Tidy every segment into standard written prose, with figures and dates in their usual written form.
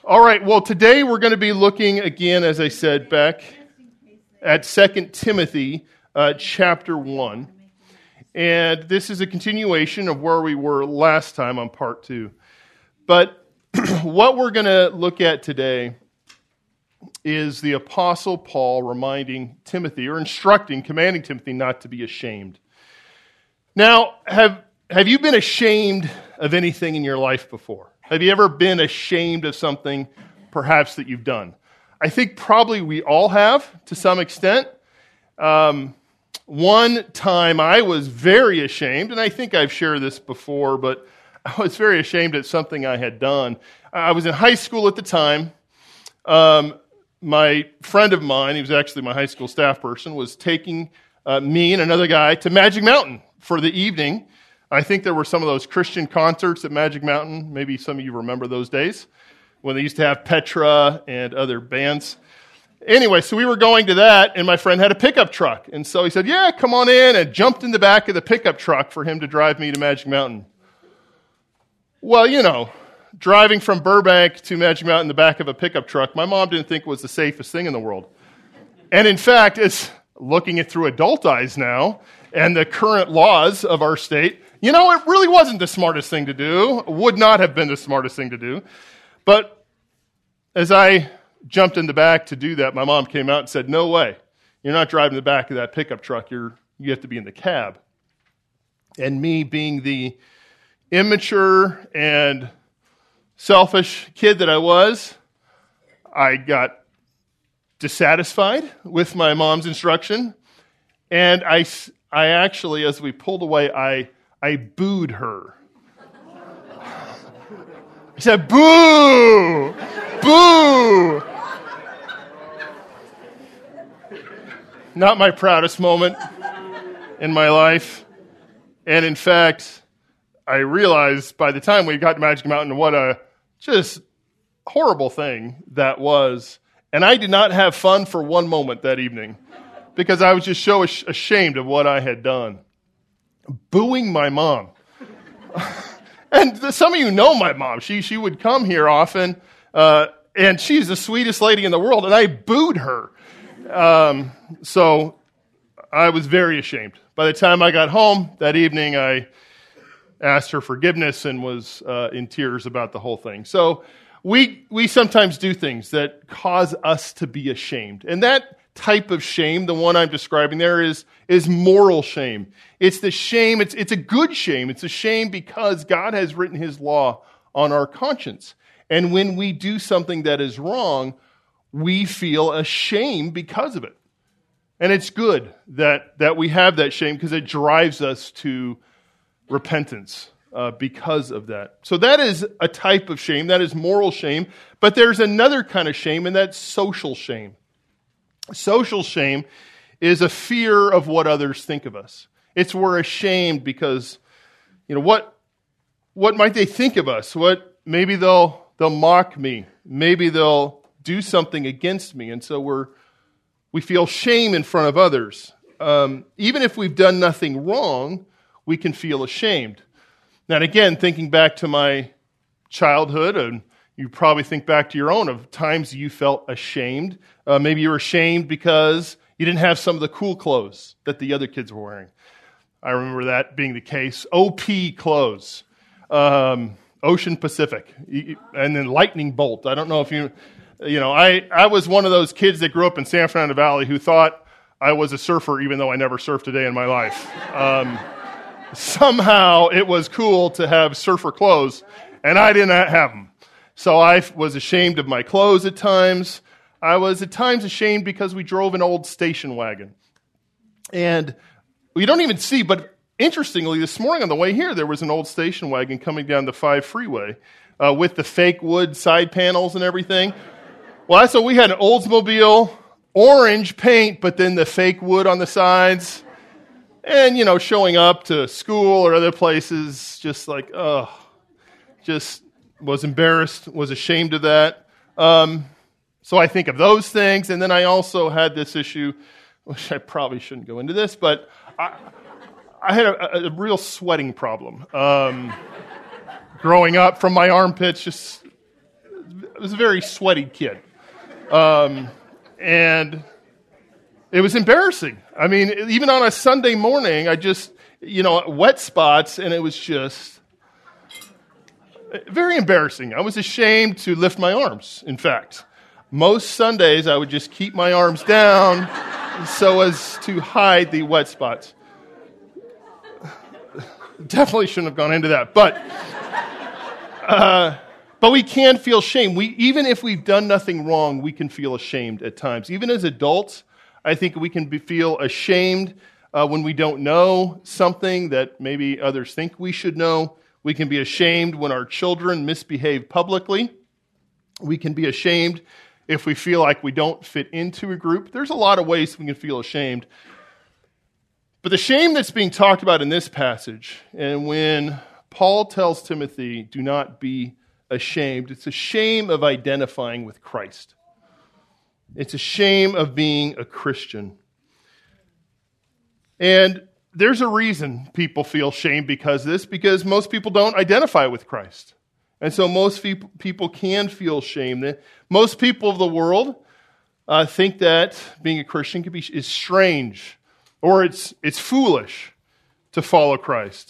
All right, well, today we're going to be looking again, as I said, back at 2 Timothy chapter 1. And this is a continuation of where we were last time on part 2. But what we're going to look at today is the Apostle Paul reminding Timothy, or commanding Timothy not to be ashamed. Now, have you been ashamed of anything in your life before? Have you ever been ashamed of something perhaps that you've done? I think probably we all have to some extent. One time I was very ashamed, and I think I've shared this before, but I was very ashamed at something I had done. I was in high school at the time. My friend of mine, he was actually my high school staff person, was taking me and another guy to Magic Mountain for the evening. I think there were some of those Christian concerts at Magic Mountain. Maybe some of you remember those days when they used to have Petra and other bands. Anyway, so we were going to that, and my friend had a pickup truck. And so he said, yeah, come on in, and jumped in the back of the pickup truck for him to drive me to Magic Mountain. Well, you know, driving from Burbank to Magic Mountain in the back of a pickup truck, my mom didn't think was the safest thing in the world. And in fact, it's looking it through adult eyes now, and the current laws of our state, you know, it really wasn't the smartest thing to do. Would not have been the smartest thing to do. But as I jumped in the back to do that, my mom came out and said, no way. You're not driving the back of that pickup truck. You have to be in the cab. And me being the immature and selfish kid that I was, I got dissatisfied with my mom's instruction. And I actually, as we pulled away, I booed her. I said, boo! Boo! Not my proudest moment in my life. And in fact, I realized by the time we got to Magic Mountain what a just horrible thing that was. And I did not have fun for one moment that evening because I was just so ashamed of what I had done. Booing my mom. And some of you know my mom. She would come here often, and she's the sweetest lady in the world, and I booed her. So I was very ashamed. By the time I got home that evening, I asked her forgiveness and was in tears about the whole thing. So we sometimes do things that cause us to be ashamed. And that type of shame, the one I'm describing there, is moral shame. It's the shame, it's a good shame. It's a shame because God has written his law on our conscience. And when we do something that is wrong, we feel ashamed because of it. And it's good that we have that shame because it drives us to repentance because of that. So that is a type of shame. That is moral shame. But there's another kind of shame, and that's social shame. Social shame is a fear of what others think of us. It's we're ashamed because, you know, what might they think of us? Maybe they'll mock me. Maybe they'll do something against me, and so we feel shame in front of others. Even if we've done nothing wrong, we can feel ashamed. Now, again, thinking back to my childhood, and you probably think back to your own of times you felt ashamed. Maybe you were ashamed because you didn't have some of the cool clothes that the other kids were wearing. I remember that being the case. OP clothes, Ocean Pacific, and then Lightning Bolt. I don't know if you know, I was one of those kids that grew up in San Fernando Valley who thought I was a surfer even though I never surfed a day in my life. Somehow it was cool to have surfer clothes, and I did not have them. So I was ashamed of my clothes at times. I was at times ashamed because we drove an old station wagon. And you don't even see, but interestingly, this morning on the way here, there was an old station wagon coming down the 5 freeway with the fake wood side panels and everything. Well, so we had an Oldsmobile, orange paint, but then the fake wood on the sides. And, you know, showing up to school or other places, just like, just was embarrassed, was ashamed of that. So I think of those things. And then I also had this issue, which I probably shouldn't go into this, but I had a real sweating problem. Growing up from my armpits, just was a very sweaty kid. And it was embarrassing. I mean, even on a Sunday morning, I just, wet spots, and it was just very embarrassing. I was ashamed to lift my arms, in fact. Most Sundays, I would just keep my arms down so as to hide the wet spots. Definitely shouldn't have gone into that, but we can feel shame. Even if we've done nothing wrong, we can feel ashamed at times. Even as adults, I think we can feel ashamed when we don't know something that maybe others think we should know. We can be ashamed when our children misbehave publicly. We can be ashamed if we feel like we don't fit into a group. There's a lot of ways we can feel ashamed. But the shame that's being talked about in this passage, and when Paul tells Timothy, do not be ashamed, it's a shame of identifying with Christ. It's a shame of being a Christian. And there's a reason people feel shame because of this, because most people don't identify with Christ. And so most people can feel shame. Most people of the world think that being a Christian is strange, or it's foolish to follow Christ.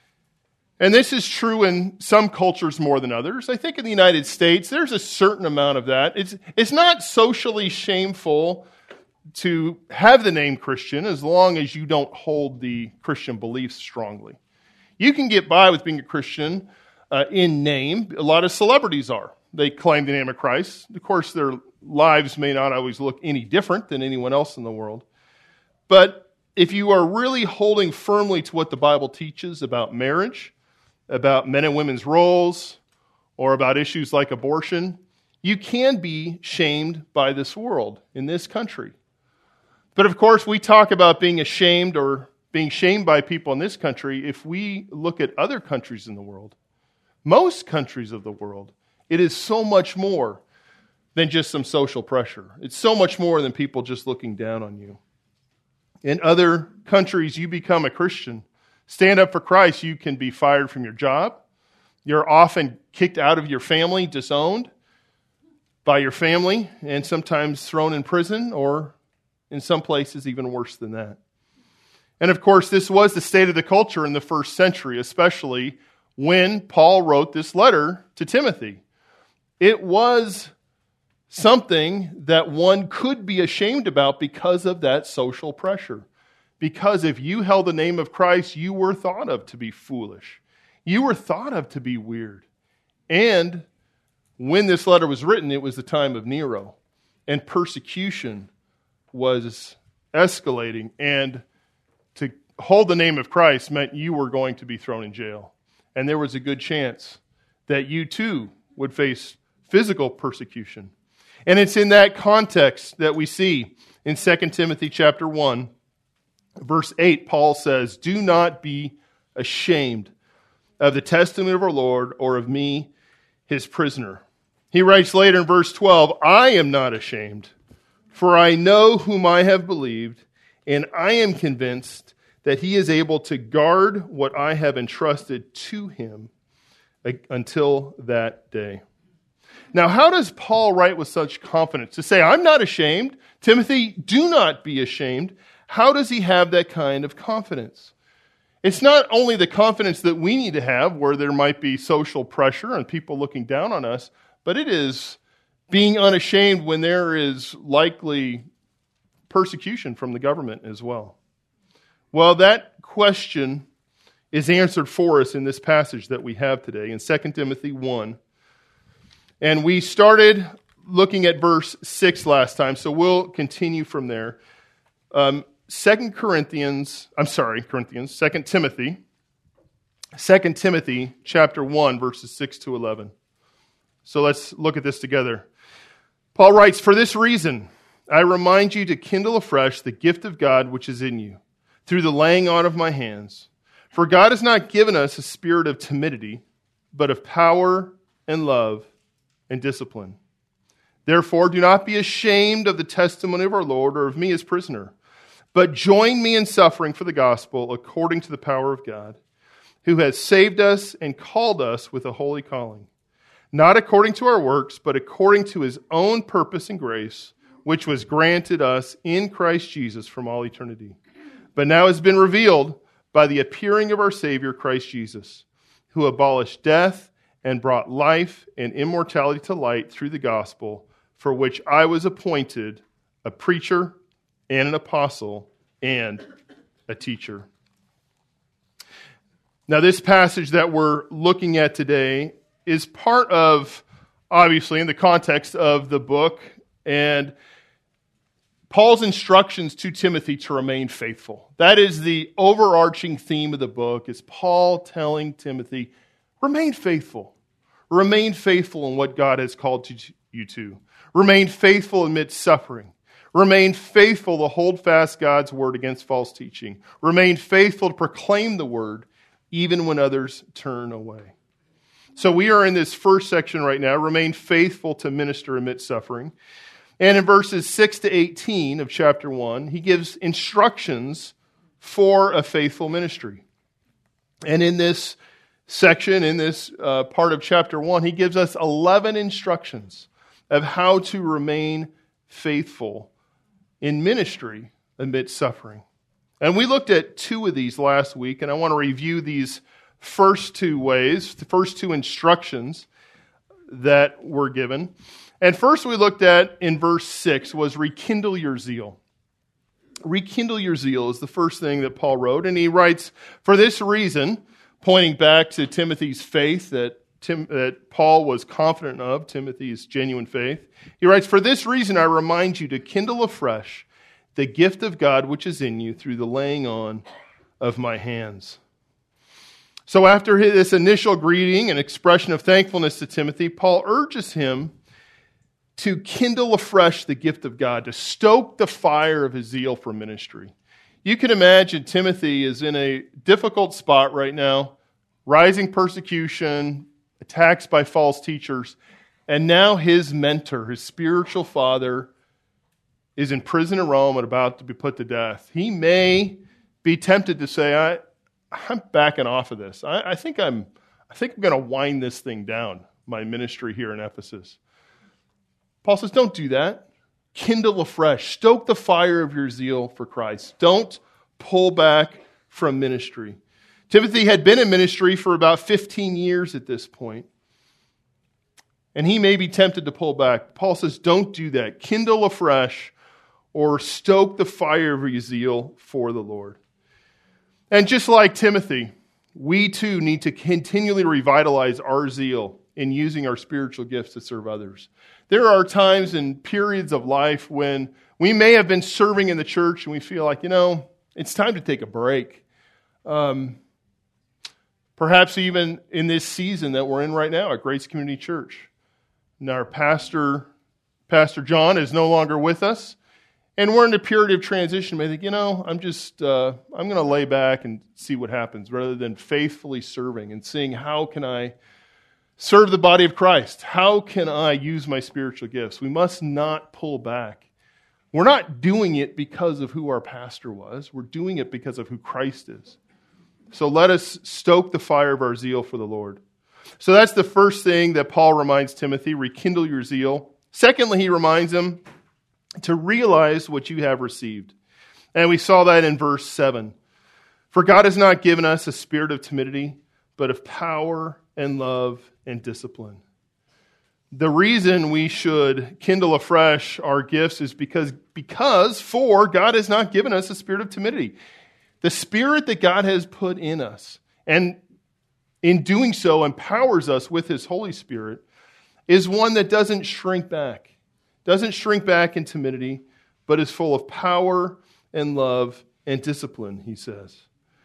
And this is true in some cultures more than others. I think in the United States, there's a certain amount of that. It's not socially shameful to have the name Christian as long as you don't hold the Christian beliefs strongly. You can get by with being a Christian in name. A lot of celebrities are. They claim the name of Christ. Of course, their lives may not always look any different than anyone else in the world. But if you are really holding firmly to what the Bible teaches about marriage, about men and women's roles, or about issues like abortion, you can be shamed by this world in this country. But of course, we talk about being ashamed or being shamed by people in this country. If we look at other countries in the world, most countries of the world, it is so much more than just some social pressure. It's so much more than people just looking down on you. In other countries, you become a Christian, stand up for Christ, you can be fired from your job. You're often kicked out of your family, disowned by your family, and sometimes thrown in prison, or in some places even worse than that. And of course, this was the state of the culture in the first century, especially when Paul wrote this letter to Timothy. It was something that one could be ashamed about because of that social pressure. Because if you held the name of Christ, you were thought of to be foolish. You were thought of to be weird. And when this letter was written, it was the time of Nero. And persecution was escalating. And to hold the name of Christ meant you were going to be thrown in jail. And there was a good chance that you too would face physical persecution. And it's in that context that we see in 2 Timothy chapter 1, verse 8, Paul says, do not be ashamed of the testimony of our Lord or of me, his prisoner. He writes later in verse 12, I am not ashamed, for I know whom I have believed, and I am convinced that he is able to guard what I have entrusted to him until that day. Now, how does Paul write with such confidence? To say, I'm not ashamed. Timothy, do not be ashamed. How does he have that kind of confidence? It's not only the confidence that we need to have where there might be social pressure and people looking down on us, but it is being unashamed when there is likely persecution from the government as well. Well, that question is answered for us in this passage that we have today in 2 Timothy 1. And we started looking at verse 6 last time, so we'll continue from there. 2 Timothy chapter 1, verses 6 to 11. So let's look at this together. Paul writes, for this reason, I remind you to kindle afresh the gift of God which is in you, through the laying on of my hands. For God has not given us a spirit of timidity, but of power and love and discipline. Therefore, do not be ashamed of the testimony of our Lord or of me as prisoner, but join me in suffering for the gospel according to the power of God, who has saved us and called us with a holy calling, not according to our works, but according to his own purpose and grace, which was granted us in Christ Jesus from all eternity. But now has been revealed by the appearing of our Savior, Christ Jesus, who abolished death and brought life and immortality to light through the gospel, for which I was appointed a preacher and an apostle and a teacher. Now, this passage that we're looking at today is part of, obviously, in the context of the book, and Paul's instructions to Timothy to remain faithful. That is the overarching theme of the book, is Paul telling Timothy, remain faithful. Remain faithful in what God has called you to. Remain faithful amidst suffering. Remain faithful to hold fast God's word against false teaching. Remain faithful to proclaim the word even when others turn away. So we are in this first section right now, remain faithful to minister amidst suffering. And in verses 6 to 18 of chapter 1, he gives instructions for a faithful ministry. And in this section, in this part of chapter 1, he gives us 11 instructions of how to remain faithful in ministry amidst suffering. And we looked at 2 of these last week, and I want to review these first 2 ways, the first 2 instructions that were given. And first we looked at in verse 6 was rekindle your zeal. Rekindle your zeal is the first thing that Paul wrote. And he writes, for this reason, pointing back to Timothy's faith that Paul was confident of, Timothy's genuine faith. He writes, for this reason I remind you to kindle afresh the gift of God which is in you through the laying on of my hands. So after this initial greeting and expression of thankfulness to Timothy, Paul urges him to kindle afresh the gift of God, to stoke the fire of his zeal for ministry. You can imagine Timothy is in a difficult spot right now, rising persecution, attacks by false teachers, and now his mentor, his spiritual father, is in prison in Rome and about to be put to death. He may be tempted to say, I'm backing off of this. I think I'm going to wind this thing down, my ministry here in Ephesus. Paul says, don't do that. Kindle afresh. Stoke the fire of your zeal for Christ. Don't pull back from ministry. Timothy had been in ministry for about 15 years at this point, and he may be tempted to pull back. Paul says, don't do that. Kindle afresh or stoke the fire of your zeal for the Lord. And just like Timothy, we too need to continually revitalize our zeal in using our spiritual gifts to serve others. There are times and periods of life when we may have been serving in the church and we feel like, it's time to take a break. Perhaps even in this season that we're in right now at Grace Community Church. And our Pastor John is no longer with us. And we're in a period of transition. I think, I'm going to lay back and see what happens rather than faithfully serving and seeing how can I serve the body of Christ? How can I use my spiritual gifts? We must not pull back. We're not doing it because of who our pastor was. We're doing it because of who Christ is. So let us stoke the fire of our zeal for the Lord. So that's the first thing that Paul reminds Timothy, rekindle your zeal. Secondly, he reminds him to realize what you have received. And we saw that in verse 7. For God has not given us a spirit of timidity, but of power and love and discipline. The reason we should kindle afresh our gifts is because God has not given us a spirit of timidity. The spirit that God has put in us, and in doing so empowers us with His Holy Spirit, is one that doesn't shrink back in timidity, but is full of power and love and discipline, he says.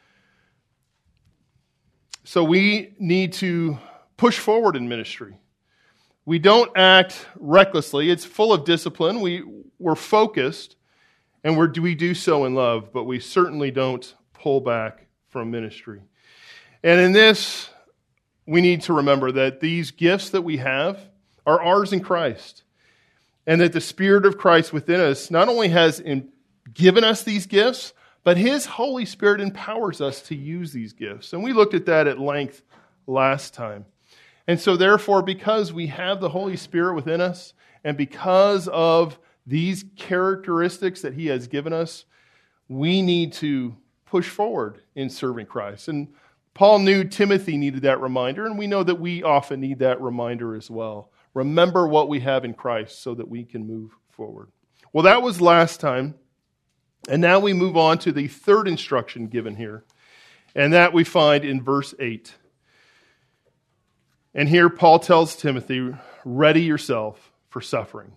So we need to push forward in ministry. We don't act recklessly. It's full of discipline. We're focused, and we do so in love, but we certainly don't pull back from ministry. And in this, we need to remember that these gifts that we have are ours in Christ, and that the Spirit of Christ within us not only has given us these gifts, but His Holy Spirit empowers us to use these gifts. And we looked at that at length last time. And so therefore, because we have the Holy Spirit within us, and because of these characteristics that he has given us, we need to push forward in serving Christ. And Paul knew Timothy needed that reminder, and we know that we often need that reminder as well. Remember what we have in Christ so that we can move forward. Well, that was last time. And now we move on to the third instruction given here. And that we find in verse 8. And here Paul tells Timothy, ready yourself for suffering.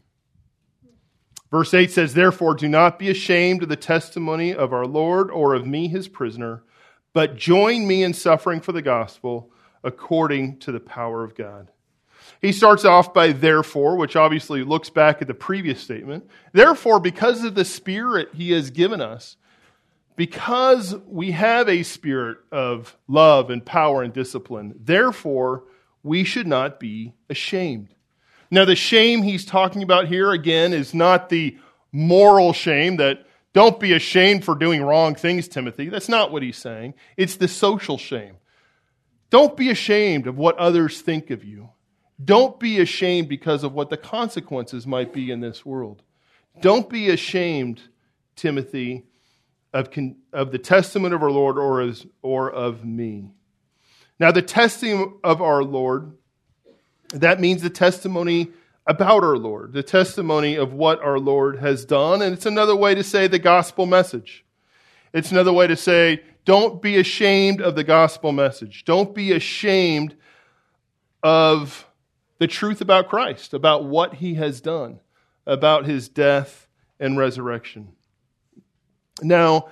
Verse 8 says, therefore, do not be ashamed of the testimony of our Lord or of me, his prisoner, but join me in suffering for the gospel according to the power of God. He starts off by therefore, which obviously looks back at the previous statement. Therefore, because of the Spirit he has given us, because we have a spirit of love and power and discipline, therefore, we should not be ashamed. Now, the shame he's talking about here, again, is not the moral shame that don't be ashamed for doing wrong things, Timothy. That's not what he's saying. It's the social shame. Don't be ashamed of what others think of you. Don't be ashamed because of what the consequences might be in this world. Don't be ashamed, Timothy, of the testament of our Lord or of me. Now, the testimony of our Lord, that means the testimony about our Lord, the testimony of what our Lord has done. And it's another way to say the gospel message. It's another way to say, don't be ashamed of the gospel message. Don't be ashamed of the truth about Christ, about what he has done, about his death and resurrection. Now,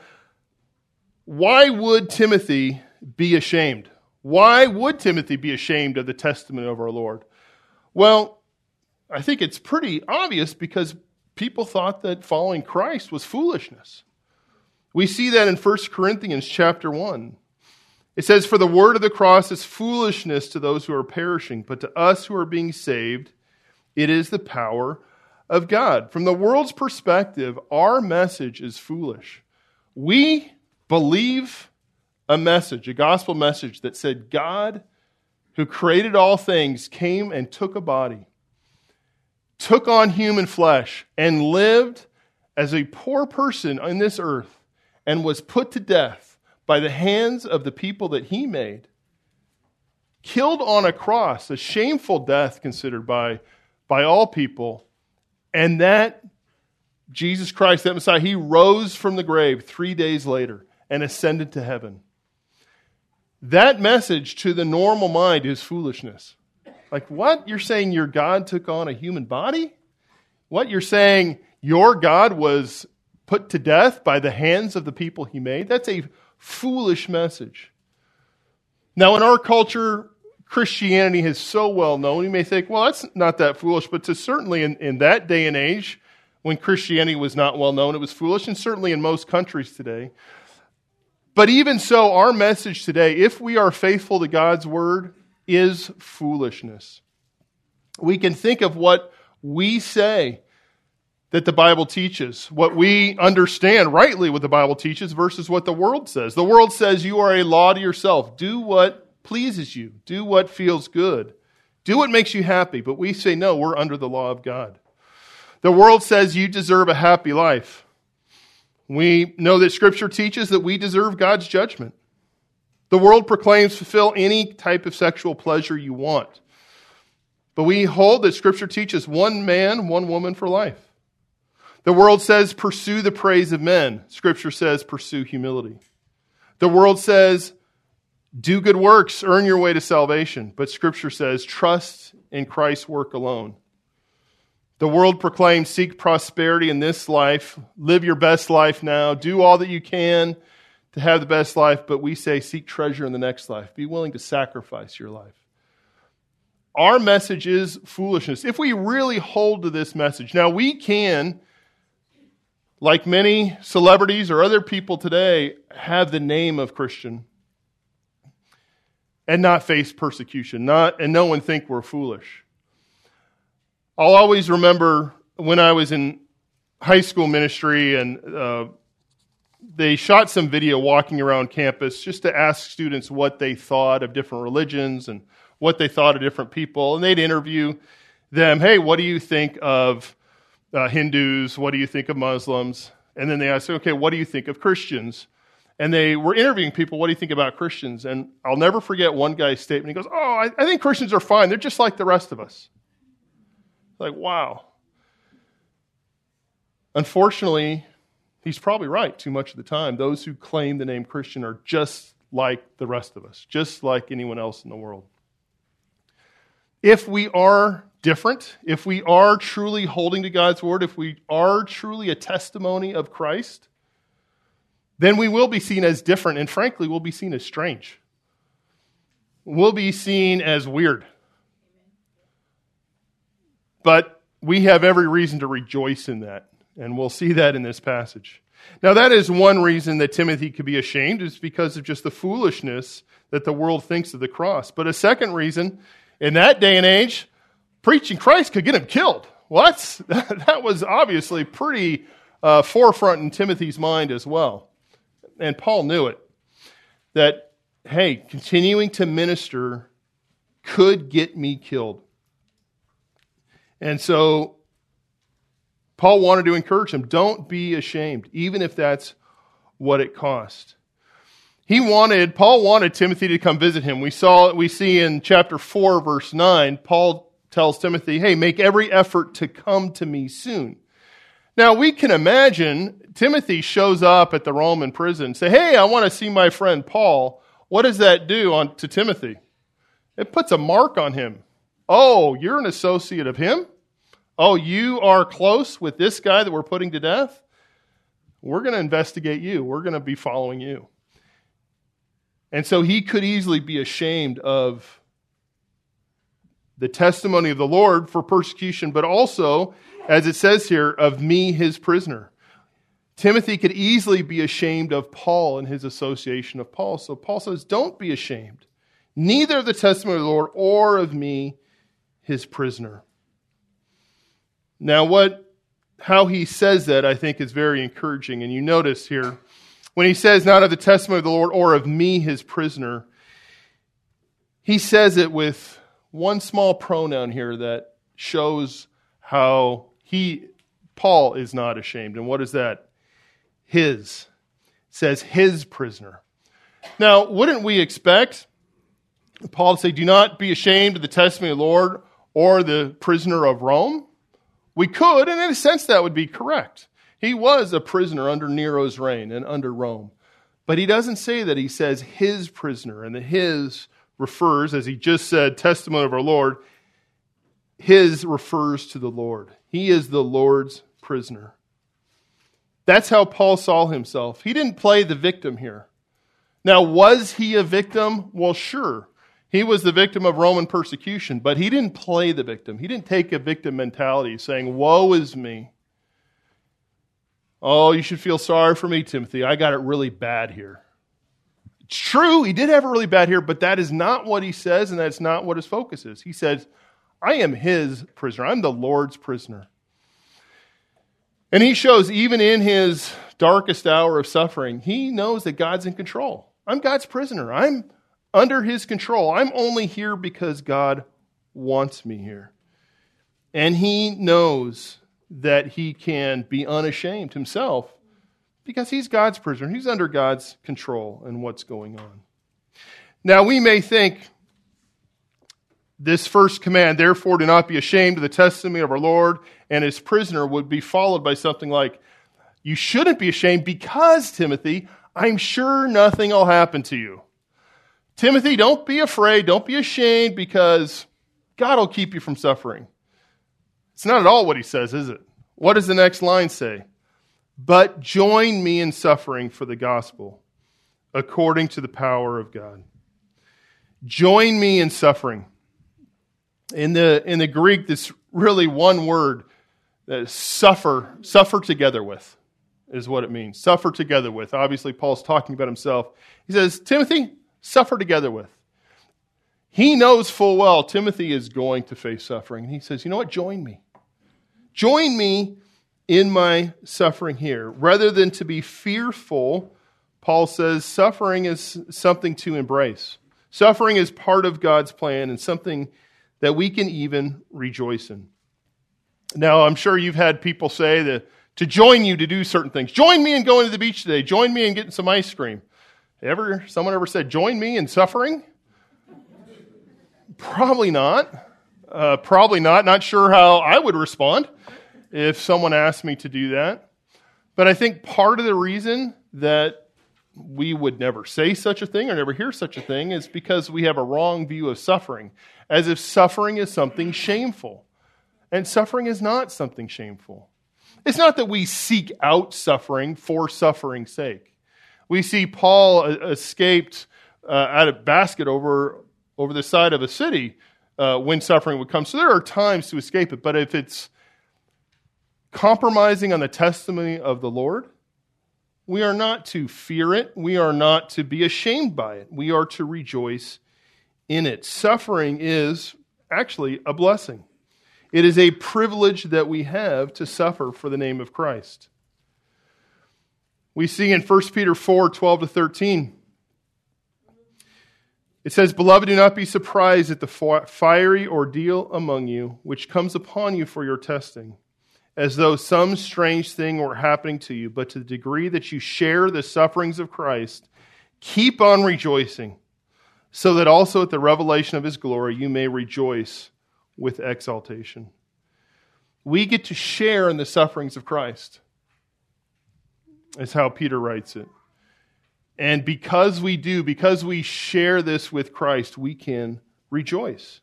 why would Timothy be ashamed? Why would Timothy be ashamed of the testimony of our Lord? Well, I think it's pretty obvious because people thought that following Christ was foolishness. We see that in 1 Corinthians chapter 1. It says, for the word of the cross is foolishness to those who are perishing, but to us who are being saved, it is the power of God. From the world's perspective, our message is foolish. We believe a message, a gospel message that said God, who created all things, came and took a body, took on human flesh, and lived as a poor person on this earth, and was put to death by the hands of the people that he made, killed on a cross, a shameful death considered by all people, and that Jesus Christ, that Messiah, he rose from the grave 3 days later and ascended to heaven. That message to the normal mind is foolishness. Like, what? You're saying your God took on a human body? What? You're saying your God was put to death by the hands of the people he made? That's a foolish message. Now, in our culture, Christianity is so well known, you may think, well, that's not that foolish, but certainly in that day and age, when Christianity was not well known, it was foolish, and certainly in most countries today. But even so, our message today, if we are faithful to God's word, is foolishness. We can think of what we say that the Bible teaches, what we understand rightly what the Bible teaches versus what the world says. The world says you are a law to yourself. Do what pleases you. Do what feels good. Do what makes you happy. But we say, no, we're under the law of God. The world says you deserve a happy life. We know that Scripture teaches that we deserve God's judgment. The world proclaims fulfill any type of sexual pleasure you want. But we hold that Scripture teaches one man, one woman for life. The world says pursue the praise of men. Scripture says pursue humility. The world says do good works, earn your way to salvation. But Scripture says trust in Christ's work alone. The world proclaims seek prosperity in this life, live your best life now, do all that you can to have the best life, but we say seek treasure in the next life. Be willing to sacrifice your life. Our message is foolishness. If we really hold to this message, now we can, like many celebrities or other people today, have the name of Christian and not face persecution, and no one think we're foolish. I'll always remember when I was in high school ministry and they shot some video walking around campus just to ask students what they thought of different religions and what they thought of different people, and they'd interview them. Hey, what do you think of Hindus? What do you think of Muslims? And then they asked, okay, what do you think of Christians? And they were interviewing people, what do you think about Christians? And I'll never forget one guy's statement. He goes, I think Christians are fine. They're just like the rest of us. Like, wow. Unfortunately, he's probably right too much of the time. Those who claim the name Christian are just like the rest of us, just like anyone else in the world. If we are different, if we are truly holding to God's word, if we are truly a testimony of Christ, then we will be seen as different, and frankly, we'll be seen as strange. We'll be seen as weird. But we have every reason to rejoice in that, and we'll see that in this passage. Now, that is one reason that Timothy could be ashamed, is because of just the foolishness that the world thinks of the cross. But a second reason, in that day and age, preaching Christ could get him killed. Well, that was obviously pretty forefront in Timothy's mind as well. And Paul knew it, that, hey, continuing to minister could get me killed. And so Paul wanted to encourage him, don't be ashamed, even if that's what it cost. Paul wanted Timothy to come visit him. We see in chapter 4, verse 9, Paul tells Timothy, hey, make every effort to come to me soon. Now, we can imagine Timothy shows up at the Roman prison, say, hey, I want to see my friend Paul. What does that do to Timothy? It puts a mark on him. Oh, you're an associate of him? Oh, you are close with this guy that we're putting to death? We're going to investigate you. We're going to be following you. And so he could easily be ashamed of the testimony of the Lord for persecution, but also, as it says here, of me, his prisoner. Timothy could easily be ashamed of Paul and his association of Paul. So Paul says, don't be ashamed, neither of the testimony of the Lord or of me, his prisoner. Now, how he says that, I think, is very encouraging. And you notice here, when he says, not of the testimony of the Lord or of me, his prisoner, he says it with one small pronoun here that shows how Paul is not ashamed. And what is that? His. It says his prisoner. Now, wouldn't we expect Paul to say, do not be ashamed of the testimony of the Lord or the prisoner of Rome? We could, and in a sense that would be correct. He was a prisoner under Nero's reign and under Rome. But he doesn't say that. He says his prisoner. And the his refers, as he just said, testimony of our Lord, his refers to the Lord. He is the Lord's prisoner. That's how Paul saw himself. He didn't play the victim here. Now, was he a victim? Well, sure. He was the victim of Roman persecution, but he didn't play the victim. He didn't take a victim mentality saying, woe is me. Oh, you should feel sorry for me, Timothy. I got it really bad here. It's true, he did have it really bad here, but that is not what he says, and that's not what his focus is. He says, I am his prisoner. I'm the Lord's prisoner. And he shows, even in his darkest hour of suffering, he knows that God's in control. I'm God's prisoner. I'm under his control. I'm only here because God wants me here. And he knows that he can be unashamed himself because he's God's prisoner. He's under God's control in what's going on. Now, we may think this first command, therefore do not be ashamed of the testimony of our Lord and his prisoner, would be followed by something like, you shouldn't be ashamed because, Timothy, I'm sure nothing will happen to you. Timothy, don't be afraid, don't be ashamed, because God will keep you from suffering. It's not at all what he says, is it? What does the next line say? But join me in suffering for the gospel, according to the power of God. Join me in suffering. In the Greek, this really one word, suffer together with, is what it means. Suffer together with. Obviously, Paul's talking about himself. He says, Timothy, suffer together with. He knows full well Timothy is going to face suffering. And he says, you know what? Join me. Join me in my suffering here. Rather than to be fearful, Paul says suffering is something to embrace, Suffering is part of God's plan and something that we can even rejoice in. Now, I'm sure you've had people say that to join you to do certain things. Join me in going to the beach today. Join me in getting some ice cream. Someone ever said, join me in suffering? Probably not. Not sure how I would respond if someone asked me to do that. But I think part of the reason that we would never say such a thing or never hear such a thing is because we have a wrong view of suffering, as if suffering is something shameful. And suffering is not something shameful. It's not that we seek out suffering for suffering's sake. We see Paul escaped out of a basket over the side of a city when suffering would come. So there are times to escape it, but if it's compromising on the testimony of the Lord, we are not to fear it. We are not to be ashamed by it. We are to rejoice in it. Suffering is actually a blessing. It is a privilege that we have to suffer for the name of Christ. We see in 1 Peter 4:12-13, it says, "Beloved, do not be surprised at the fiery ordeal among you, which comes upon you for your testing, as though some strange thing were happening to you, but to the degree that you share the sufferings of Christ, keep on rejoicing, so that also at the revelation of his glory you may rejoice with exaltation." We get to share in the sufferings of Christ, is how Peter writes it. And because we share this with Christ, we can rejoice.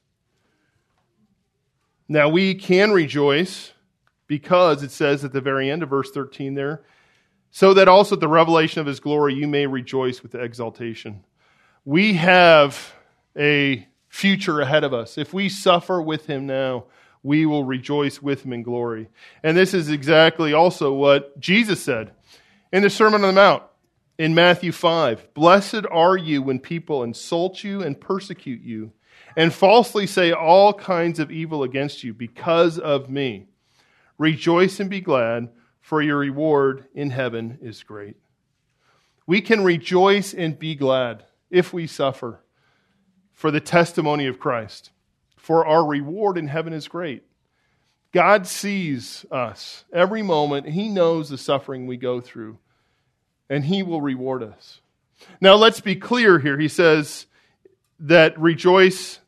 Now, we can rejoice because it says at the very end of verse 13 there, so that also at the revelation of his glory you may rejoice with exaltation. We have a future ahead of us. If we suffer with him now, we will rejoice with him in glory. And this is exactly also what Jesus said in the Sermon on the Mount in Matthew 5. "Blessed are you when people insult you and persecute you and falsely say all kinds of evil against you because of me. Rejoice and be glad, for your reward in heaven is great." We can rejoice and be glad if we suffer for the testimony of Christ, for our reward in heaven is great. God sees us every moment. He knows the suffering we go through, and he will reward us. Now, let's be clear here. He says that rejoice,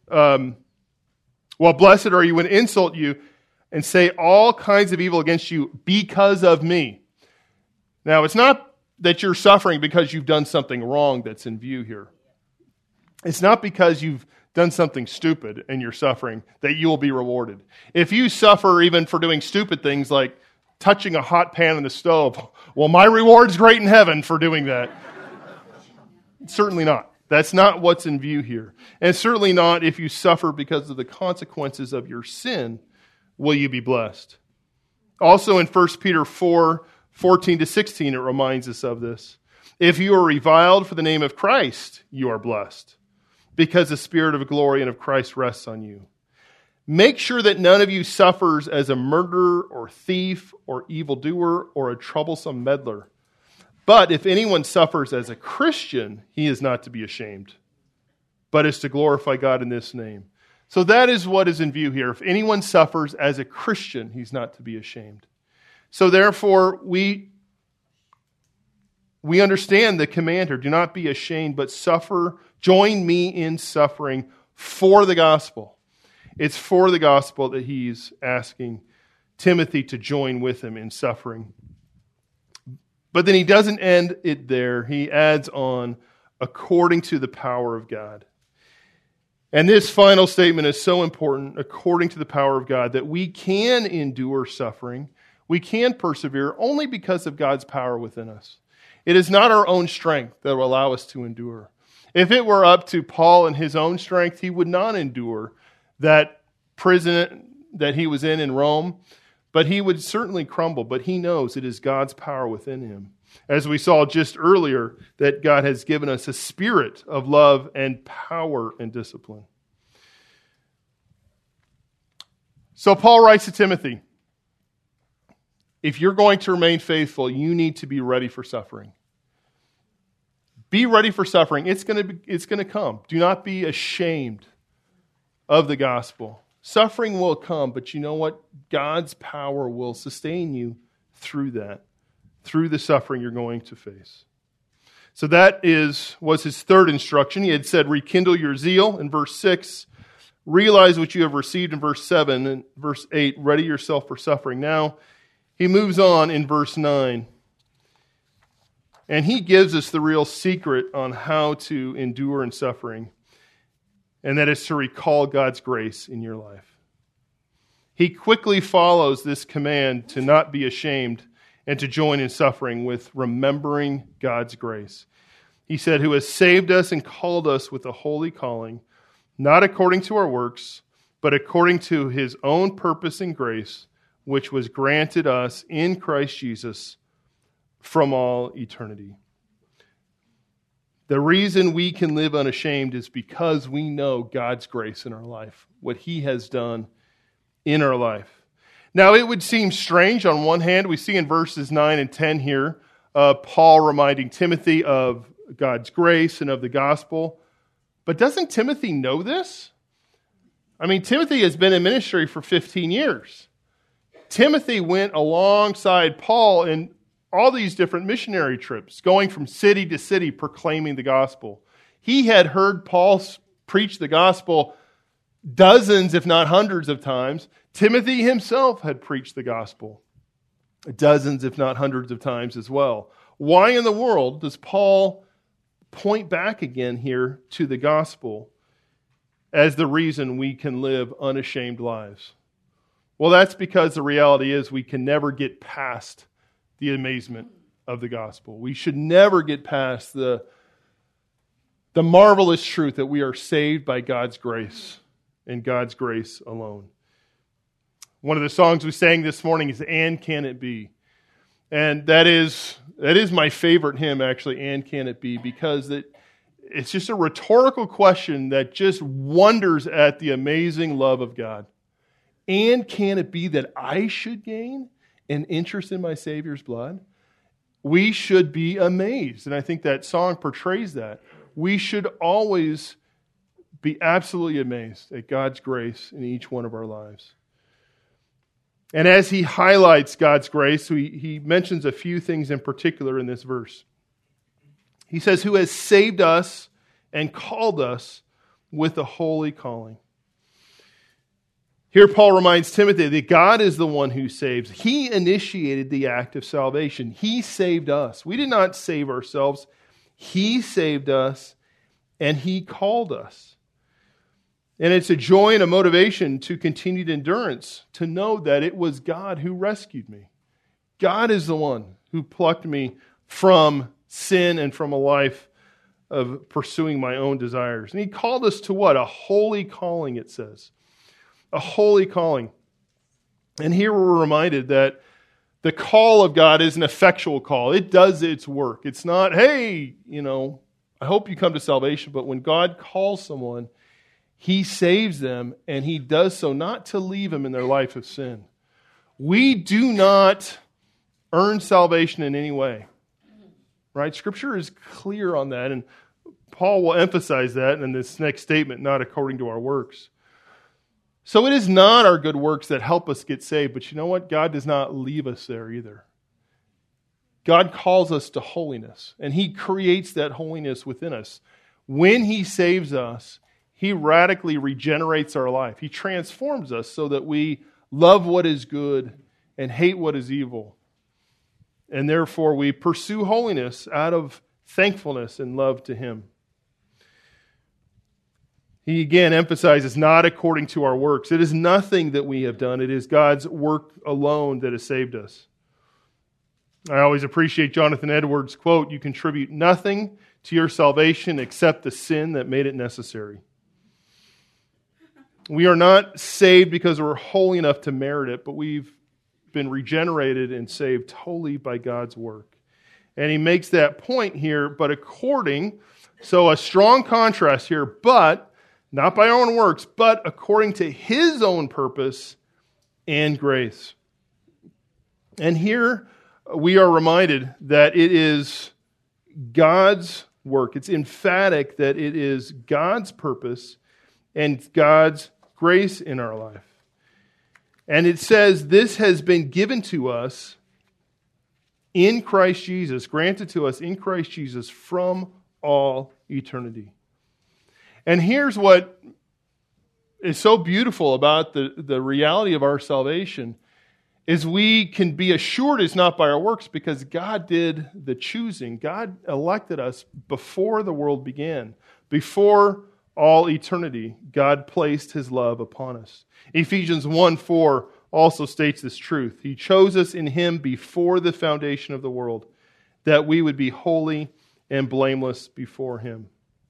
blessed are you when insult you and say all kinds of evil against you because of me. Now, it's not that you're suffering because you've done something wrong that's in view here. It's not because you've done something stupid and you're suffering that you will be rewarded. If you suffer even for doing stupid things like touching a hot pan on the stove, well, my reward's great in heaven for doing that. Certainly not. That's not what's in view here. And certainly not if you suffer because of the consequences of your sin, will you be blessed. Also in 1 Peter 4:14-16, it reminds us of this. "If you are reviled for the name of Christ, you are blessed, because the Spirit of glory and of Christ rests on you. Make sure that none of you suffers as a murderer or thief or evildoer or a troublesome meddler. But if anyone suffers as a Christian, he is not to be ashamed, but is to glorify God in this name." So that is what is in view here. If anyone suffers as a Christian, he's not to be ashamed. So therefore, we understand the command here. Do not be ashamed, but suffer. Join me in suffering for the gospel. It's for the gospel that he's asking Timothy to join with him in suffering. But then he doesn't end it there. He adds on, according to the power of God. And this final statement is so important, according to the power of God, that we can endure suffering. We can persevere only because of God's power within us. It is not our own strength that will allow us to endure. If it were up to Paul and his own strength, he would not endure that prison that he was in Rome, but he would certainly crumble. But he knows it is God's power within him. As we saw just earlier, that God has given us a spirit of love and power and discipline. So Paul writes to Timothy, if you're going to remain faithful, you need to be ready for suffering. Be ready for suffering. It's going to come. Do not be ashamed of the gospel. Suffering will come, but you know what? God's power will sustain you through that, through the suffering you're going to face. So that was his third instruction. He had said, rekindle your zeal in verse 6. Realize what you have received in verse 7. And verse 8, ready yourself for suffering. Now, he moves on in verse 9. And he gives us the real secret on how to endure in suffering. And that is to recall God's grace in your life. He quickly follows this command to not be ashamed and to join in suffering with remembering God's grace. He said, who has saved us and called us with a holy calling, not according to our works, but according to his own purpose and grace, which was granted us in Christ Jesus from all eternity. The reason we can live unashamed is because we know God's grace in our life, what he has done in our life. Now, it would seem strange on one hand. We see in verses 9 and 10 here, Paul reminding Timothy of God's grace and of the gospel. But doesn't Timothy know this? I mean, Timothy has been in ministry for 15 years. Timothy went alongside Paul in all these different missionary trips, going from city to city proclaiming the gospel. He had heard Paul preach the gospel dozens, if not hundreds of times. Timothy himself had preached the gospel dozens, if not hundreds of times as well. Why in the world does Paul point back again here to the gospel as the reason we can live unashamed lives? Well, that's because the reality is we can never get past the amazement of the gospel. We should never get past the marvelous truth that we are saved by God's grace and God's grace alone. One of the songs we sang this morning is And Can It Be? And that is my favorite hymn, actually, And Can It Be? Because it's just a rhetorical question that just wonders at the amazing love of God. And can it be that I should gain an interest in my Savior's blood? We should be amazed. And I think that song portrays that. We should always be absolutely amazed at God's grace in each one of our lives. And as he highlights God's grace, he mentions a few things in particular in this verse. He says, who has saved us and called us with a holy calling. Here Paul reminds Timothy that God is the one who saves. He initiated the act of salvation. He saved us. We did not save ourselves. He saved us, and he called us. And it's a joy and a motivation to continued endurance, to know that it was God who rescued me. God is the one who plucked me from sin and from a life of pursuing my own desires. And he called us to what? A holy calling, it says. A holy calling. And here we're reminded that the call of God is an effectual call. It does its work. It's not, hey, I hope you come to salvation. But when God calls someone, he saves them, and he does so not to leave them in their life of sin. We do not earn salvation in any way. Right? Scripture is clear on that, and Paul will emphasize that in this next statement, not according to our works. So it is not our good works that help us get saved, but you know what? God does not leave us there either. God calls us to holiness, and he creates that holiness within us. When he saves us, he radically regenerates our life. He transforms us so that we love what is good and hate what is evil. And therefore we pursue holiness out of thankfulness and love to him. He again emphasizes not according to our works. It is nothing that we have done. It is God's work alone that has saved us. I always appreciate Jonathan Edwards' quote, you contribute nothing to your salvation except the sin that made it necessary. We are not saved because we're holy enough to merit it, but we've been regenerated and saved wholly by God's work. And he makes that point here, but so a strong contrast here, but not by our own works, but according to his own purpose and grace. And here we are reminded that it is God's work. It's emphatic that it is God's purpose and God's grace in our life. And it says this has been given to us in Christ Jesus, granted to us in Christ Jesus from all eternity. And here's what is so beautiful about the reality of our salvation is we can be assured it's not by our works because God did the choosing. God elected us before the world began. Before all eternity, God placed His love upon us. Ephesians 1:4 also states this truth. He chose us in Him before the foundation of the world, that we would be holy and blameless before Him.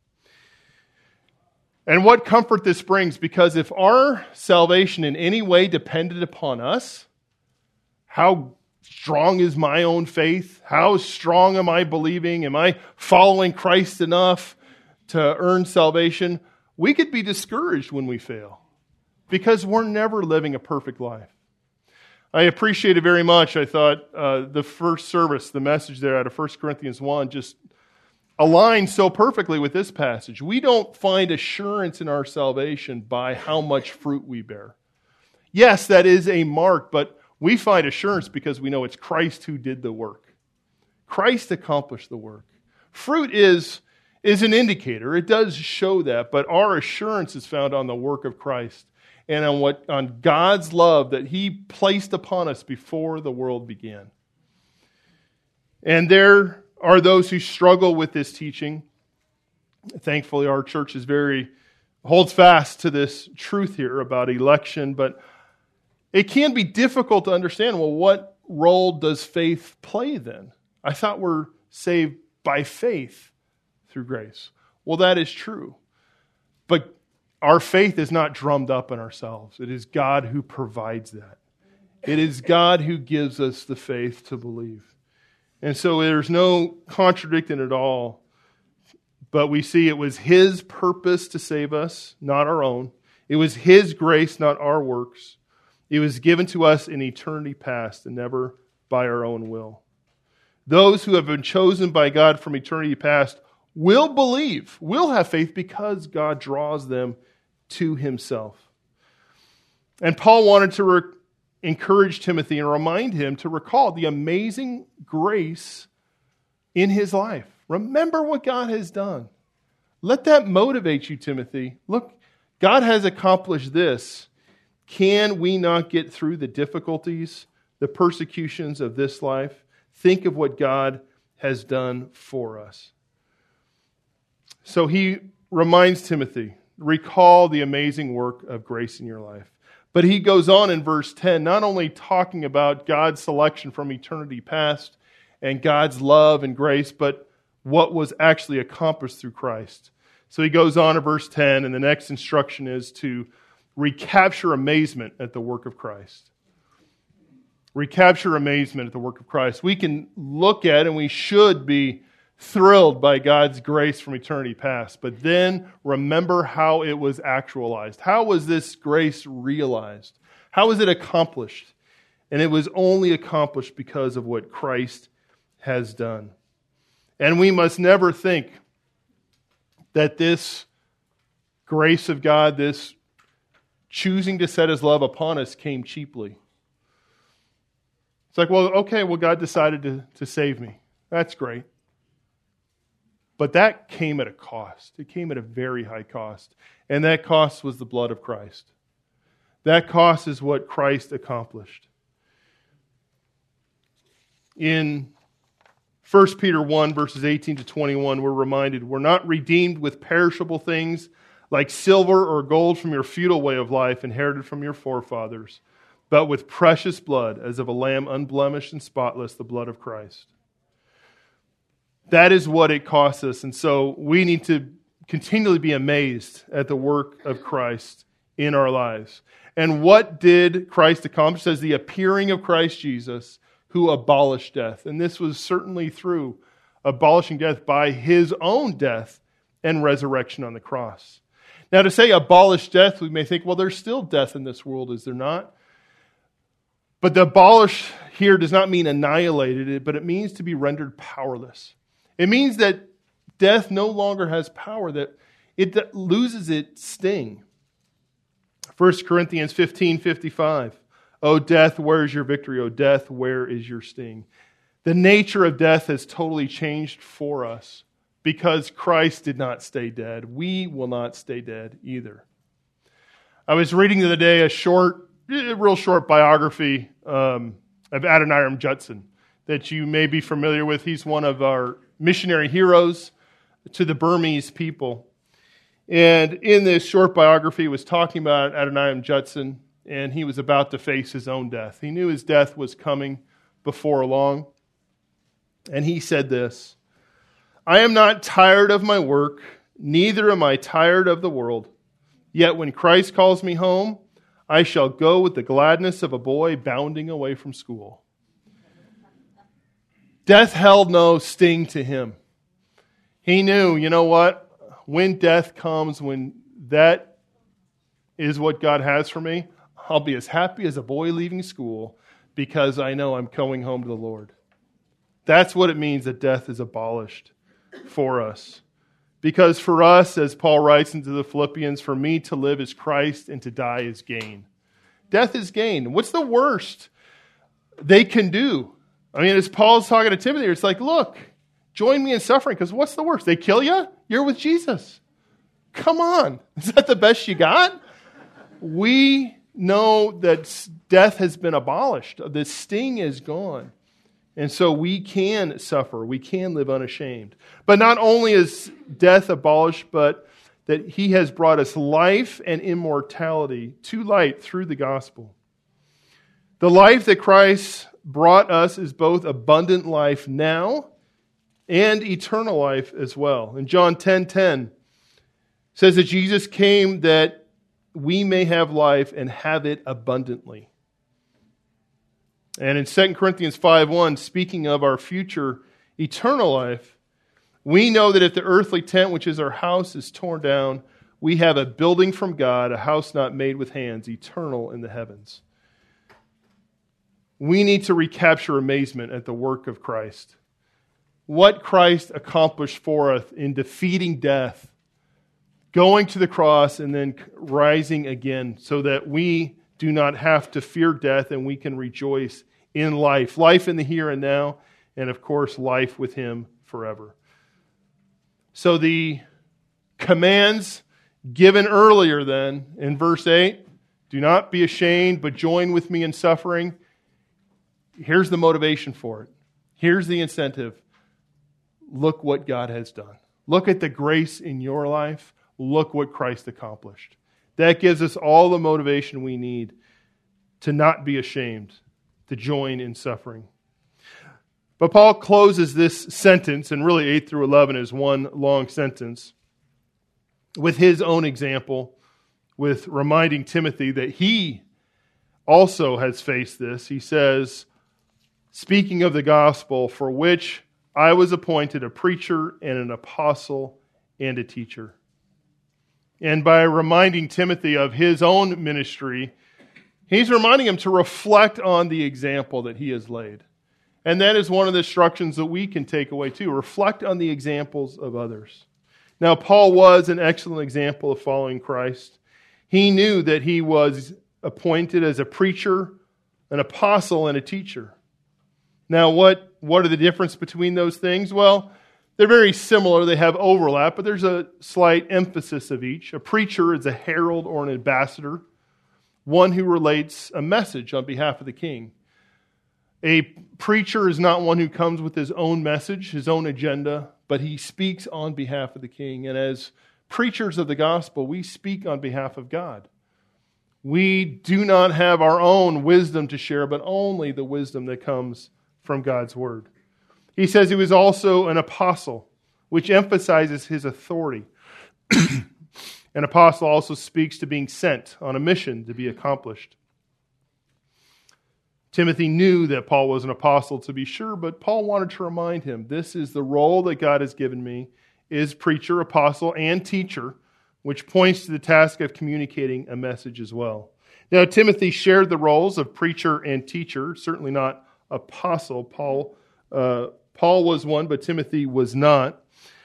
And what comfort this brings, because if our salvation in any way depended upon us, how strong is my own faith? How strong am I believing? Am I following Christ enough to earn salvation? We could be discouraged when we fail because we're never living a perfect life. I appreciate it very much. I thought the first service, the message there out of 1 Corinthians 1, just aligns so perfectly with this passage. We don't find assurance in our salvation by how much fruit we bear. Yes, that is a mark, but we find assurance because we know it's Christ who did the work. Christ accomplished the work. Fruit is an indicator. It does show that, but our assurance is found on the work of Christ and on God's love that He placed upon us before the world began. And there are those who struggle with this teaching. Thankfully, our church holds fast to this truth here about election, but it can be difficult to understand, well, what role does faith play then? I thought we're saved by faith through grace. Well, that is true. But our faith is not drummed up in ourselves. It is God who provides that. It is God who gives us the faith to believe. And so there's no contradicting at all. But we see it was His purpose to save us, not our own. It was His grace, not our works. It was given to us in eternity past and never by our own will. Those who have been chosen by God from eternity past will believe, will have faith because God draws them to Himself. And Paul wanted to encourage Timothy and remind him to recall the amazing grace in his life. Remember what God has done. Let that motivate you, Timothy. Look, God has accomplished this. Can we not get through the difficulties, the persecutions of this life? Think of what God has done for us. So he reminds Timothy, recall the amazing work of grace in your life. But he goes on in verse 10, not only talking about God's selection from eternity past and God's love and grace, but what was actually accomplished through Christ. So he goes on in verse 10, and the next instruction is to recapture amazement at the work of Christ. Recapture amazement at the work of Christ. We can look at and we should be thrilled by God's grace from eternity past, but then remember how it was actualized. How was this grace realized? How was it accomplished? And it was only accomplished because of what Christ has done. And we must never think that this grace of God, this choosing to set His love upon us, came cheaply. It's like, God decided to save me. That's great. But that came at a cost. It came at a very high cost. And that cost was the blood of Christ. That cost is what Christ accomplished. In 1 Peter 1, verses 18 to 21, we're reminded, we're not redeemed with perishable things like silver or gold from your futile way of life inherited from your forefathers, but with precious blood, as of a lamb unblemished and spotless, the blood of Christ. That is what it costs us. And so we need to continually be amazed at the work of Christ in our lives. And what did Christ accomplish? It says the appearing of Christ Jesus, who abolished death. And this was certainly through abolishing death by His own death and resurrection on the cross. Now, to say abolish death, we may think, well, there's still death in this world, is there not? But the abolish here does not mean annihilated, but it means to be rendered powerless. It means that Death no longer has power, that it loses its sting. 1 Corinthians 15:55. O death, where is your victory? O death, where is your sting? The nature of death has totally changed for us because Christ did not stay dead. We will not stay dead either. I was reading the other day a real short biography of Adoniram Judson that you may be familiar with. He's one of our missionary heroes to the Burmese people. And in this short biography, he was talking about Adoniram Judson, and he was about to face his own death. He knew his death was coming before long. And he said this, I am not tired of my work, neither am I tired of the world. Yet when Christ calls me home, I shall go with the gladness of a boy bounding away from school. Death held no sting to him. He knew, you know what? When death comes, when that is what God has for me, I'll be as happy as a boy leaving school because I know I'm going home to the Lord. That's what it means that death is abolished for us. Because for us, as Paul writes into the Philippians, for me to live is Christ and to die is gain. Death is gain. What's the worst they can do? I mean, as Paul's talking to Timothy, it's like, look, join me in suffering, because what's the worst? They kill you? You're with Jesus. Come on. Is that the best you got? We know that death has been abolished. The sting is gone. And so we can suffer. We can live unashamed. But not only is death abolished, but that he has brought us life and immortality to light through the gospel. The life that Christ brought us is both abundant life now and eternal life as well. In John 10:10 says that Jesus came that we may have life and have it abundantly. And in 2 Corinthians 5:1, speaking of our future eternal life, we know that if the earthly tent, which is our house, is torn down, we have a building from God, a house not made with hands, eternal in the heavens. We need to recapture amazement at the work of Christ. What Christ accomplished for us in defeating death, going to the cross and then rising again so that we do not have to fear death and we can rejoice in life. Life in the here and now, and of course, life with Him forever. So the commands given earlier then in verse 8, do not be ashamed, but join with me in suffering. Here's the motivation for it. Here's the incentive. Look what God has done. Look at the grace in your life. Look what Christ accomplished. That gives us all the motivation we need to not be ashamed, to join in suffering. But Paul closes this sentence, and really 8 through 11 is one long sentence, with his own example, with reminding Timothy that he also has faced this. He says, speaking of the gospel, for which I was appointed a preacher and an apostle and a teacher. And by reminding Timothy of his own ministry, he's reminding him to reflect on the example that he has laid. And that is one of the instructions that we can take away too. Reflect on the examples of others. Now, Paul was an excellent example of following Christ. He knew that he was appointed as a preacher, an apostle, and a teacher. Now, what are the difference between those things? Well, they're very similar. They have overlap, but there's a slight emphasis of each. A preacher is a herald or an ambassador, one who relates a message on behalf of the king. A preacher is not one who comes with his own message, his own agenda, but he speaks on behalf of the king. And as preachers of the gospel, we speak on behalf of God. We do not have our own wisdom to share, but only the wisdom that comes from God's word. He says he was also an apostle, which emphasizes his authority. An apostle also speaks to being sent on a mission to be accomplished. Timothy knew that Paul was an apostle, to be sure, but Paul wanted to remind him, this is the role that God has given me, is preacher, apostle, and teacher, which points to the task of communicating a message as well. Now, Timothy shared the roles of preacher and teacher, certainly not apostle. Paul was one, but Timothy was not.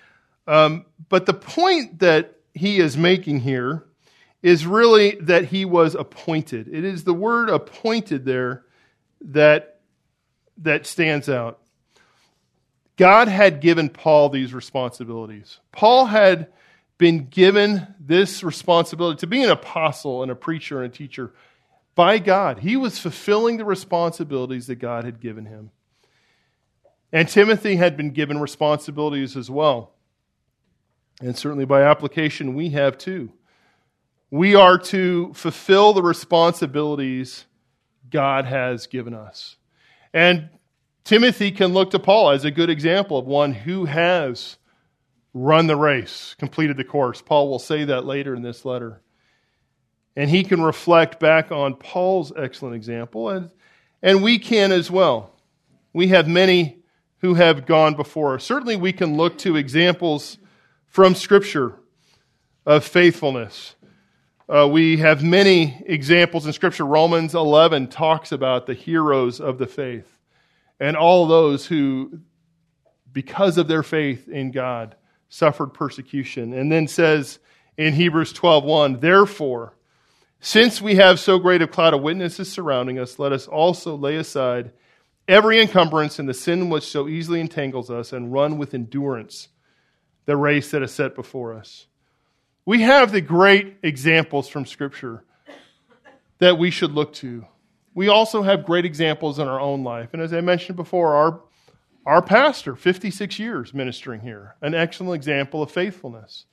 But the point that he is making here is really that he was appointed. It is the word appointed there that stands out. God had given Paul these responsibilities. Paul had been given this responsibility to be an apostle and a preacher and a teacher by God. He was fulfilling the responsibilities that God had given him. And Timothy had been given responsibilities as well. And certainly by application, we have too. We are to fulfill the responsibilities God has given us. And Timothy can look to Paul as a good example of one who has run the race, completed the course. Paul will say that later in this letter. And he can reflect back on Paul's excellent example, and we can as well. We have many who have gone before us. Certainly we can look to examples from Scripture of faithfulness. We have many examples in Scripture. Romans 11 talks about the heroes of the faith and all those who, because of their faith in God, suffered persecution. And then says in Hebrews 12:1, therefore, since we have so great a cloud of witnesses surrounding us, let us also lay aside every encumbrance and the sin which so easily entangles us, and run with endurance the race that is set before us. We have the great examples from Scripture that we should look to. We also have great examples in our own life. And as I mentioned before, our pastor, 56 years ministering here, an excellent example of faithfulness.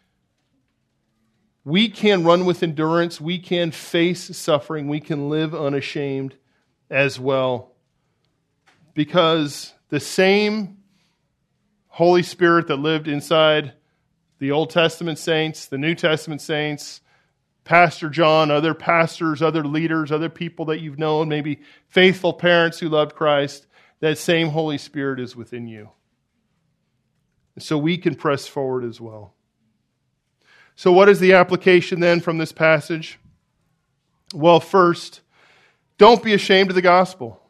We can run with endurance. We can face suffering. We can live unashamed as well. Because the same Holy Spirit that lived inside the Old Testament saints, the New Testament saints, Pastor John, other pastors, other leaders, other people that you've known, maybe faithful parents who loved Christ, that same Holy Spirit is within you. So we can press forward as well. So what is the application then from this passage? Well, first, don't be ashamed of the gospel.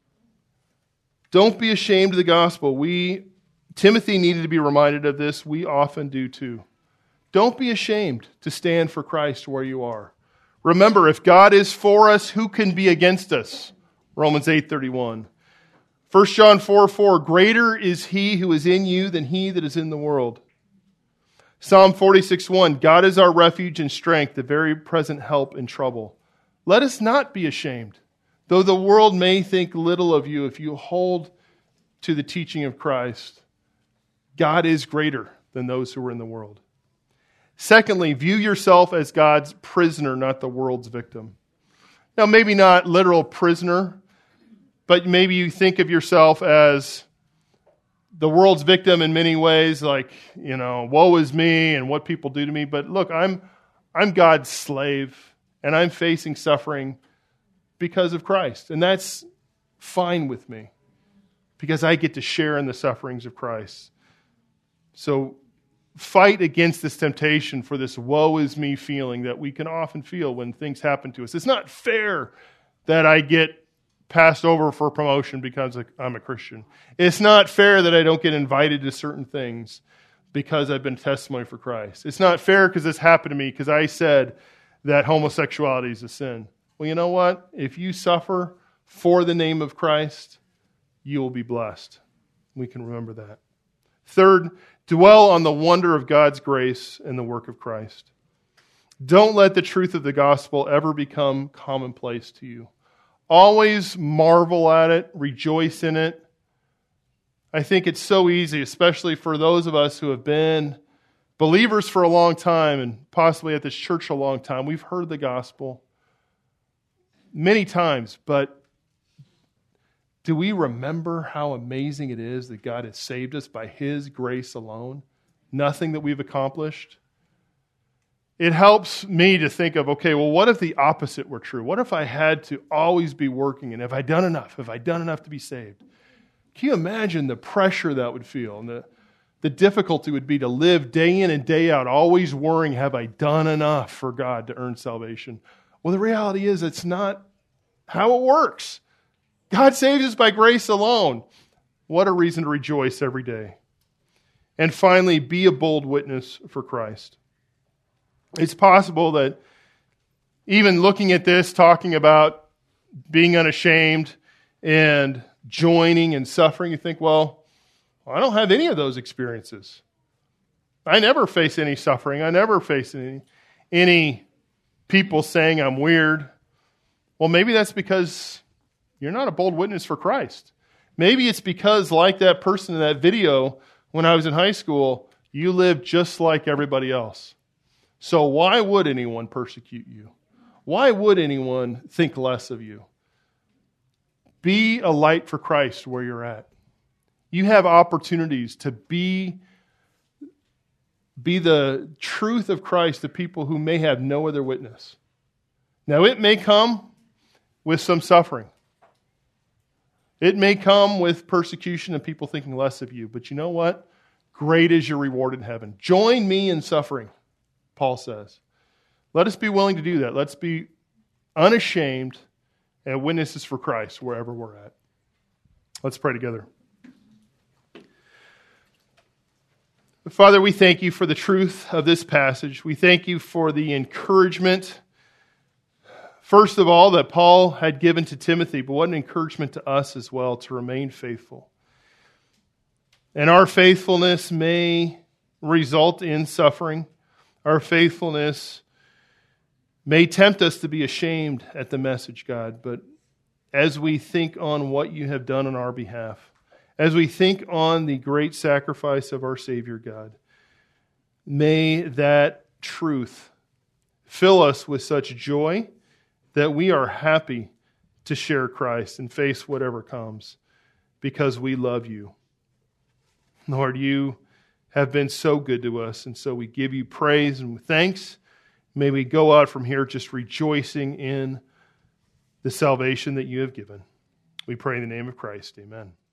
Don't be ashamed of the gospel. Timothy needed to be reminded of this. We often do too. Don't be ashamed to stand for Christ where you are. Remember, if God is for us, who can be against us? Romans 8:31. 1 John 4:4, greater is he who is in you than he that is in the world. Psalm 46:1, God is our refuge and strength, the very present help in trouble. Let us not be ashamed, though the world may think little of you if you hold to the teaching of Christ. God is greater than those who are in the world. Secondly, view yourself as God's prisoner, not the world's victim. Now, maybe not literal prisoner, but maybe you think of yourself as the world's victim in many ways, like, woe is me and what people do to me. But look, I'm God's slave, and I'm facing suffering because of Christ. And that's fine with me, because I get to share in the sufferings of Christ. So fight against this temptation for this woe is me feeling that we can often feel when things happen to us. It's not fair that I get passed over for promotion because I'm a Christian. It's not fair that I don't get invited to certain things because I've been testimony for Christ. It's not fair because this happened to me because I said that homosexuality is a sin. Well, you know what? If you suffer for the name of Christ, you will be blessed. We can remember that. Third, dwell on the wonder of God's grace and the work of Christ. Don't let the truth of the gospel ever become commonplace to you. Always marvel at it, rejoice in it. I think it's so easy, especially for those of us who have been believers for a long time and possibly at this church a long time. We've heard the gospel many times, but do we remember how amazing it is that God has saved us by His grace alone? Nothing that we've accomplished. It helps me to think of, okay, well, what if the opposite were true? What if I had to always be working, and have I done enough? Have I done enough to be saved? Can you imagine the pressure that would feel, and the difficulty would be to live day in and day out, always worrying, have I done enough for God to earn salvation? Well, the reality is it's not how it works. God saves us by grace alone. What a reason to rejoice every day. And finally, be a bold witness for Christ. It's possible that even looking at this, talking about being unashamed and joining in suffering, you think, well, I don't have any of those experiences. I never face any suffering. I never face any people saying I'm weird. Well, maybe that's because you're not a bold witness for Christ. Maybe it's because, like that person in that video when I was in high school, you live just like everybody else. So why would anyone persecute you? Why would anyone think less of you? Be a light for Christ where you're at. You have opportunities to be the truth of Christ to people who may have no other witness. Now, it may come with some suffering. It may come with persecution and people thinking less of you. But you know what? Great is your reward in heaven. Join me in suffering, Paul says. Let us be willing to do that. Let's be unashamed and witnesses for Christ wherever we're at. Let's pray together. Father, we thank you for the truth of this passage. We thank you for the encouragement, first of all, that Paul had given to Timothy, but what an encouragement to us as well to remain faithful. And our faithfulness may result in suffering. Our faithfulness may tempt us to be ashamed at the message, God, but as we think on what you have done on our behalf, as we think on the great sacrifice of our Savior, God, may that truth fill us with such joy that we are happy to share Christ and face whatever comes because we love you. Lord, you have been so good to us, and so we give you praise and thanks. May we go out from here just rejoicing in the salvation that you have given. We pray in the name of Christ. Amen.